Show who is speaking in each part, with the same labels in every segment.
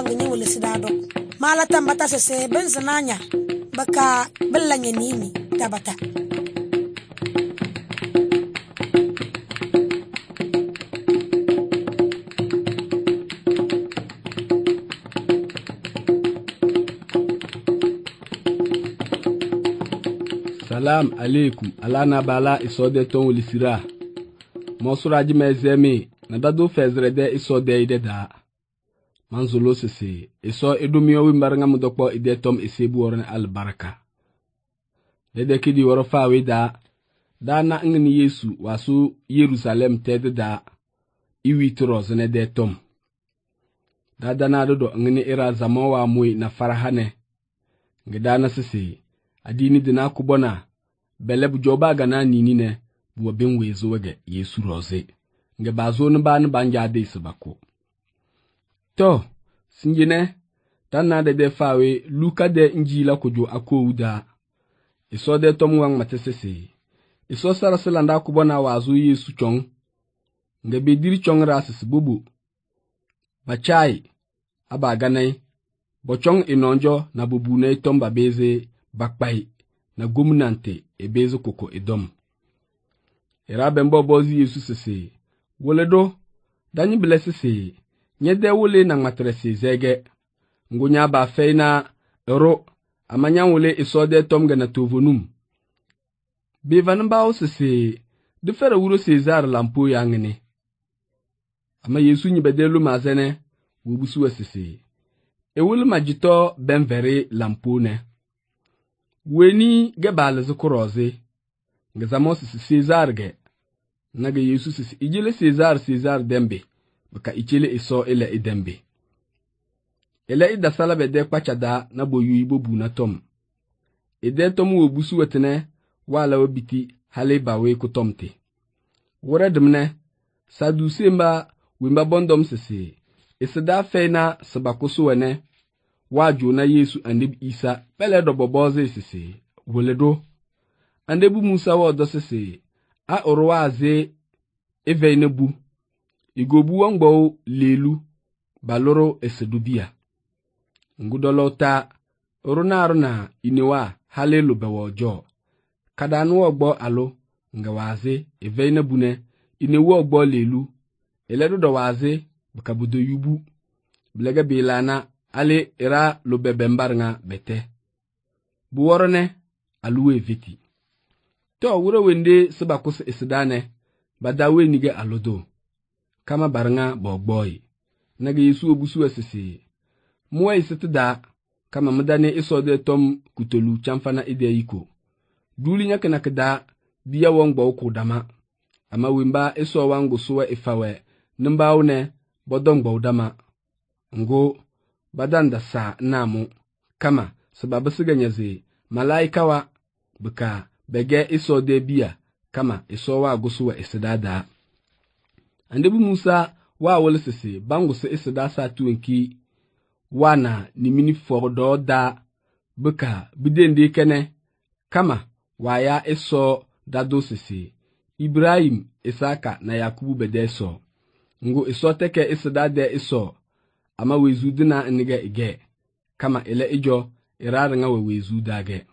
Speaker 1: ngi wala sidado mala tambata se benzinanya baka bellanya nini tabata.
Speaker 2: Salam alaikum alana bala isode ton lisira mosuraji mezemi na dadu fezrede isode ide da manzulo sese iso edumio wimbaranga mudokpo ide tom isebu worne albaraka dede kidi woro fawe da na ngini Yesu wasu Yerusalem tede da iwitros ne de tom da na do ngini ira zamo wa mui na farahane ngida sese adini dina kubona beleb joba gana nini ne buwa bin wezo wage Yesu roze nge bazo ne ba ne banja de isbako to sinjine tanna de fawe Luka de injila kujo akouda iso de tom wang matesese iso saraselanda kubona wazo Yesu chong nge bediri chong rasis bubu bachai aba ganai bochong inonjo na bubu ne tomba beze bakpai na gumnante ebezo koko edom erabe mbobozi Yesu sese woledo danyi blesese nyede wole na matrese zege ngunya ba feina ero amanya wole isode tomga na tovonum bevanamba sese de fere wuro Cesar lampo yangene ama Yesu nyibedelu mazene wobusu sese ewul majito benvere lampo ne weni gebal zukuroze ngezamos Cesar ge naga Yesu sisi ijele Cesar dembe baka ichele iso ele idembe ele ida salabe de kwachada na boyu ibobu na tom ede tom wobusu wetene wala wobiti hale bawe ku tomte woredmne sadusemba wimba bondom sisi isida feina sabakusu wene waju na Yesu andib Isa pele do boboze sisi woledo andebu Musa wodo sisi a orwaze eveinebu igobu wangbo lelu baloro esedubia ngudolota orunaruna inewa halelu bewojo kadanu ogbo alo ngawaze eveinebu ne inewu ogbo lelu eledo do waze bakabudo yubu blega bilana ale ira lo bebembarnga bete buworone aluwe viti to wuro wende sabakus isidane badawe nige alodo kama barnga bogboy naga Yesu obusu asisi muwa isitida kama mudane isode tom kutolu chamfana ide yiko duli nyake nakda biya wongbo kudama ama wimba iso wangu suwa ifawe nimbawne bodongbo dama ngo badanda sa namu kama sababu siganyaze malaika wa buka bege iso de biya kama iso wa gusuwa isidada andebu Musa wa wolisisi bangusi isida sa tuwenki wana nimini fordo da buka bidende kene kama waya iso dado sisi Ibrahim Isaka na Yakubu bedeso ngo iso teke isidada iso ama wezudina niga ige kama ele ijo iraringa wezudage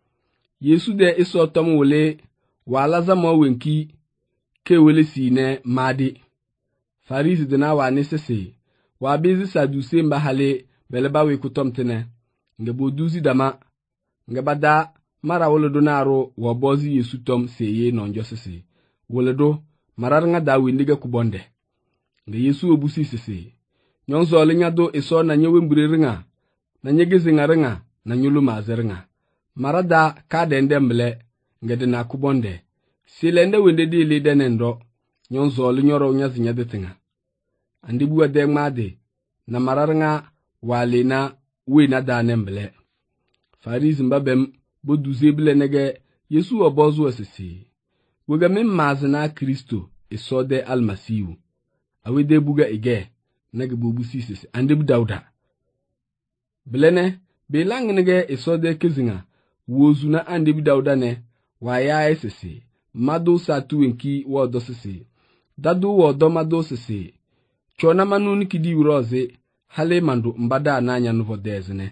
Speaker 2: Yesu de iso tom wole wala zama wenki ke wole sine madi Farisi dina wa nisese wa bizi saduse mbahale beleba we kutomtene ngebo duzi dama ngabada mara wole donaro wo bozi Yesu tom seye nonjo sese wole do mararinga da wendiga kubonde nge Yesu obusi sese nyonzo linyado iso na nyewe mburiringa na nyegezinga ringa na nyulu mazeringa marada ka dende mble ngede na kubonde silende wende di lidenendo nyonzo linyoro nyazinya detinga andibu ade made na mararinga wale na we na da nemble Farisi mbabem boduze bile nege Yesu obozu asisi wega mazina Kristo iso de almasihu awede buga ige nage bobu sisi andibu Dauda bilene belang nege iso de kizinga wozu na andibu Dauda ne waya sisi mado satu wenki wodo sisi dadu wodo mado sisi chona manu nikidi uroze hale mandu mbada nanya nuvo dezine.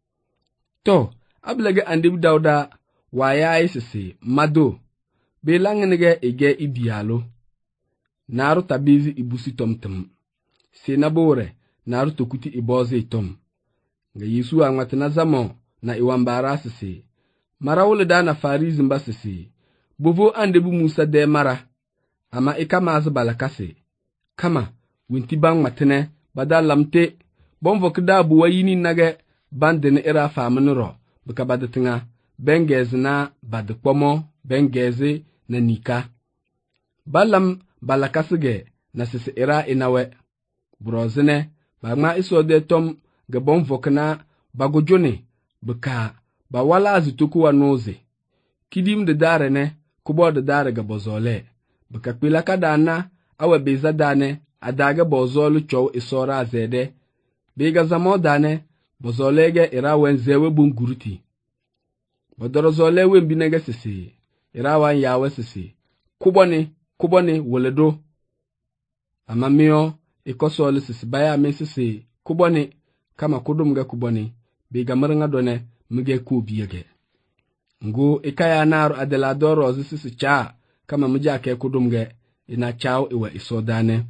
Speaker 2: To, ablege andibu dauda waya isisi mado, belangenige ige ibialo. Naru tabizi ibusi tomtem. Senabore, naru tokuti iboze itom. Nga Yesu angwatina zamo na iwambara sisi. Marawule dana farizi mba sisi. Bovo andebu Musa de mara. Ama ikama azabalakase. Kama, wintibang matine, bada lamte, bonvo kida buwa yini nage, bandene ira famanuro, buka badatinga, bengezi na badikpomo, bengezi na nika. Balam balakasige na sisi ira inawe. Brozine, bagma isode tom, ge bonvo kina, bagojone, buka, bawala azituku wa noze. Kidim de dare ne, kubo de dare ge bozole. Buka kwilaka dana, awe beza dane, adage bozolu chow isora azede. Bega zamo dane, bozolege ira wenzewe bunguruti. Bodorozole wembinege sisi, ira wan yawe sisi. Kuboni woledo. Amamio, ikosole sisi baya me sisi, kuboni, kama kudumge kuboni, bega mrenga done, mge kubiyege. Ngu ikaya naru adeladoro sisi cha, kama mjake kudumge, ina chao iwe isodane.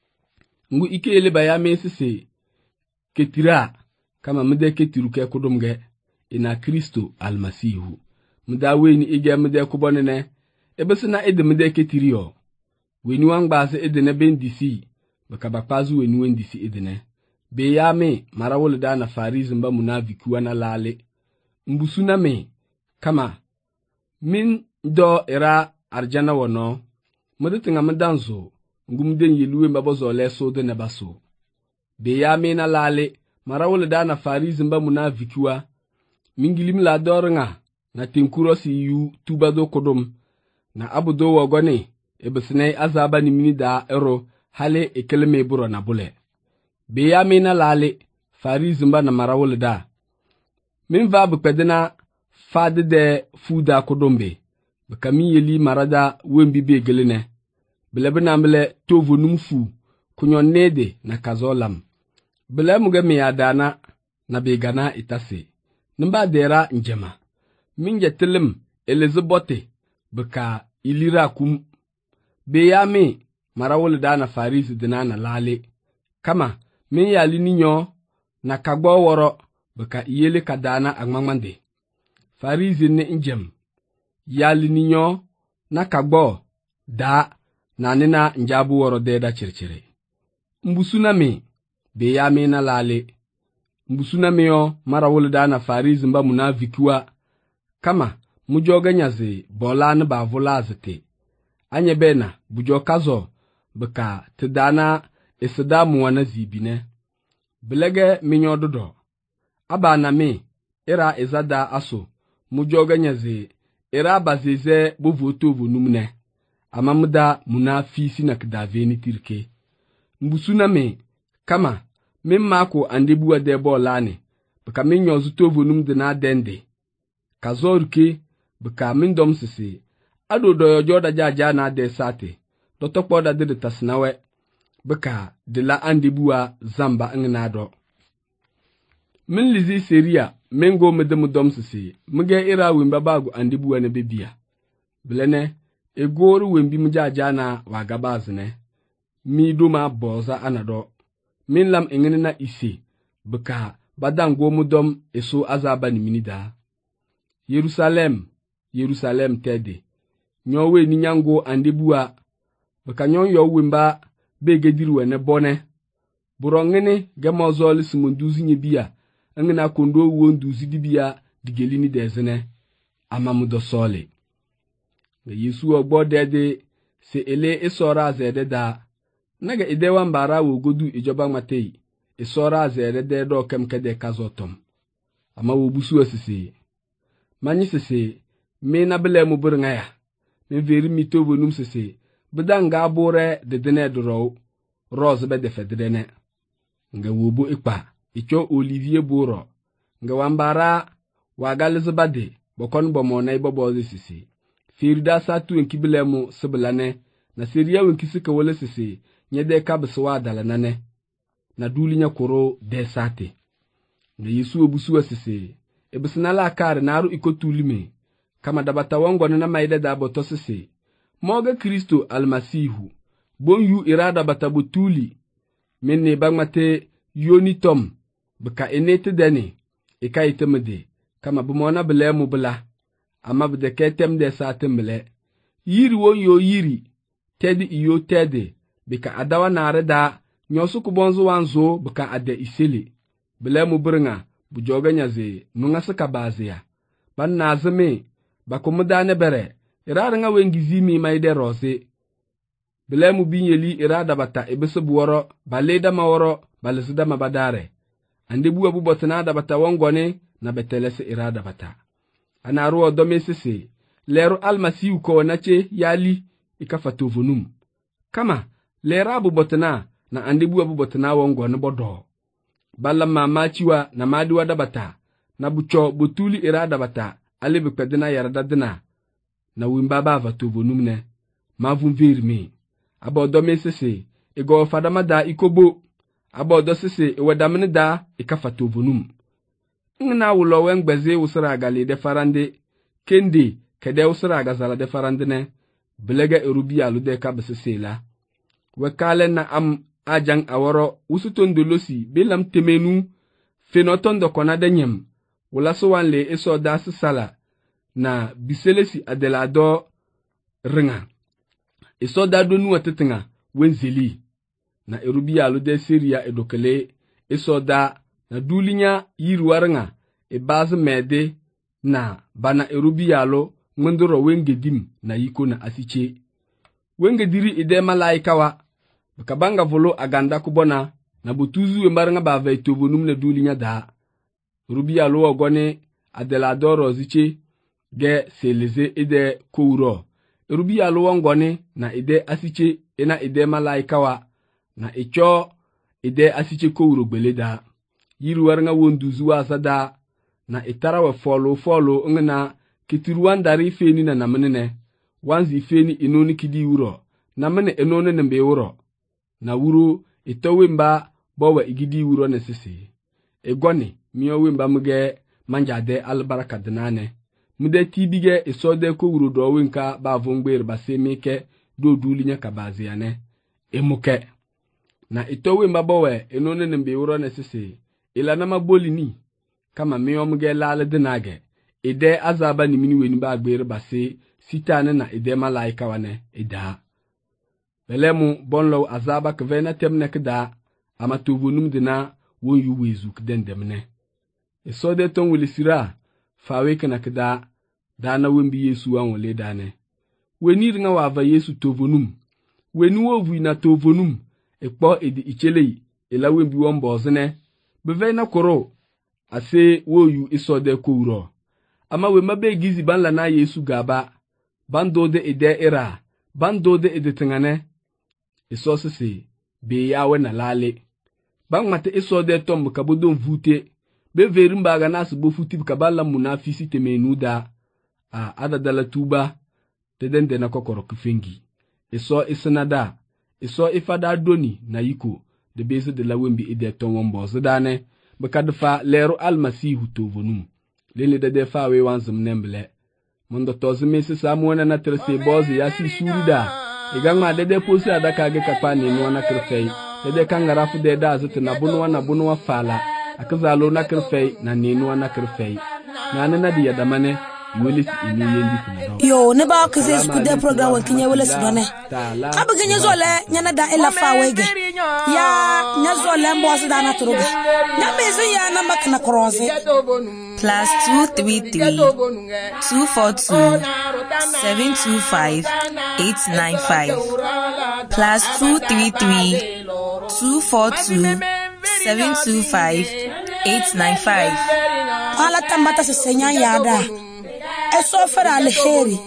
Speaker 2: Ngu ike ele baya me sisi, ketira, kama mde ketiruke kudumge, ina Kristo almasihu. Mda weni ige mde kubonene, ebesina ede mde ketirio. Weni wangbaze edene bendisi, baka bakpazu weni wendisi edene. Beya me, marawole dana farizi mba munavikuwa na lale. Mbusuna me, kama, min do ira arjana wano, mdetinga mdanzo, ngumden yeluwe mbabozo leso de nebaso. Beya me na lale, marawole dana farizi mba munavikuwa, mingilim la doringa, na tinkurosi yu tubado kodum, na abudo wagone, ebesine azaba ni mini da ero, hale ekeleme buro na bule. Beya me na lale, farizi mba na marawole da. Min va bukpedena, fade de fuda kodombe, bekami yeli marada wembi begeline. Belebe na mbele tovo numfu, kunyon nede na kazolam. Bele muge miyadana na begana itase. Nimba dera njema. Minje tilim Elizabeth beka ilira kum. Beyame marawole dana farisi dina na lale. Kama min yali ninyo na kagbo woro beka iyele kadana agmangmande. Farisi ne njem. Yali ninyo na kagbo da na nina njabu woro deda chirchire. Mbusuna me beyame na lale. Mbusuna meo marawole dana farizi mba munavikiwa. Kama mujoga nyaze bolani bavula azete. Anye bena bujokazo beka tidana isida muwana zibine. Bilege minyo dodo. Aba na me ira izada aso mujoga nyaze ira bazize buvotovu numne. Ama muda munafisi na kidaveni tirke. Mbusuna me kama mimma ko andebuwa de bolane beka minyo zutovu numde na dende kazorke beka mindom sisi ado doyo joda jaja na de sate dotokpo da de tasnawe beka de la andebuwa zamba ngnado min lizi seria mengo medem sisi mge ira wimba bagu andebuwa ne bebia blene egoru wembi mjaja na wagabazne mi duma boza anado min lam engene na isi, beka badango mudom eso azaba ni minida. Yerusalem tede. Nyowe ni nyango andebuwa, beka nyon yo wimba begediru ene bone. Burongene gemozoli simunduzi nyebia, engena kondo wonduzi dibia digelini dezene, ama mudo sole. Yesu ogbo dede, se ele esora zede da, naga idewa mbara wogodu ijoba matei isora zere de do kemkede kazotom ama wobusu asisi manyi sisi me na bele mu burnga ya me veri mito bonum sisi bedanga abure de dene dro rose be de fedrene nga wobu ikpa icho Olivier buro nga wambara wagalizbade bokon bomo na ibobo sisi firida satu enkibele mu siblane na seria wenkisi ka wole sisi nyede kabswa dala nane na dulinya koro de sate na Yesu obusu asese ebisina la kare naru ikotulime kama dabata wango na maide da boto sese moga Kristo almasihu bonyu irada batabutuli menne bangmate yonitom baka enete deni ikaitemede kama bumona bele mubla ama bde ketem de satemble yiri won yo yiri tedi iyo tedi bika adawa nare da nyosu kubonzo wanzo bika ade isili bele mubringa bujoga nyaze nunga saka bazia ban nazame bakumudane bere iraranga wengizimi maide rose bele mubinyeli irada bata ebeso buworo baleda maworo balesida mabadare ande buwa bubotana da bata wongone na betelese irada bata anaruo domesese leru almasiu ko nache yali ikafatovunum kama lera bubotana na ande buwa bubotana wongone bodo balla mamachiwa na madiwa da bata na bucho botuli irada bata alibi pedina yarada dina na wimbaba vatovunum ne mavumvirmi abodo sese ego fadamada ikobo abodo sese ewedamne da ikafatovunum ngna wulo wengbeze usra gali de farande kendi kede usra gazala de farande ne belega erubi alu de kabsese la wekale na am ajang aworo usutondolosi belam temenu fenotondo konade nyem wala so wanle eso da sala na biselesi adelado ringa eso da donu watetinga wenzeli na erubi alu de seria edokele eso da na dulinya yirwaringa baz mede na bana erubi alu ngondoro wengedim na yiko na asiche wengediri ide malaika wa bakabanga volo aganda kubona na butuzu embaranga bava itobonum na dulinya da erubi alu ogone adeladoro ziche ge seleze ide kouro erubi alu wongone na ide asiche ena ide malaika wa na echo ide asiche kouro gbeleda yirwaranga wonduzu asada na itara wa folo ngena kitiruandari feni na namene wanzi feni inoni kidi wuro namene enone nembe wuro na wuro itowemba bowa igidi wuro nesese egoni miowemba muge manjade albaraka dinane mude tibige isode ko wuro do wenka ba vongber basemeke do dulinya kabaziane emuke na itowemba bowa enone nembe wuro nesese ila na mabolini kama miomge lale dinage ide azaba ni mini weni ba agber base sitane na ide malaika wane ida belemu bonlo azaba kvena temne kda ama tubunum dina won yu wezu kdendemne esode ton wilisira fawe kana kda dana wembi Yesu an wole dane weni ringa wava Yesu tubunum weni wovu na tubunum ekpo edi ichelei ela wembi won bozne bevena koro ase woyu isode kouro ama we mabe gizi banla na Yesu gaba bando de ide era bando de edetengane isosese be yawe na lale bang mate isode tom kabodon vute be verimba ga nasu bo futi kabala munafisi temenuda adadala tuba tedende na kokoro kufengi iso isnada iso ifada doni na yiko de beze de la wembi ide ton wombo dane bakadfa leru almasihu tovonum lele de defa we wanzum nemble mondo tozime se samuona na terse bozi yasi surida igangma de posi adaka ge kapani no na krfei de kangarafu de da zut na bunwa fala akazalo na krfei na ninu na krfei na di yadamane welis inu yendi kundo
Speaker 1: yo ne ba keze skude program wakinye welis done abgenye zole nyana da ela fa wege ya nyazole mbosi da na turuga na bezu ya na makna croise
Speaker 3: +233 242 725 895 +233 242 725 895
Speaker 1: ala tambata se senya yada eso fera alheri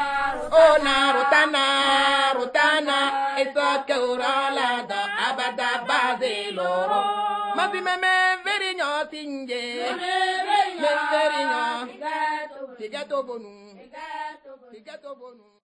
Speaker 4: rutana eso que urala da abada baziloro masi meme veriño tinge veriño tigato bonu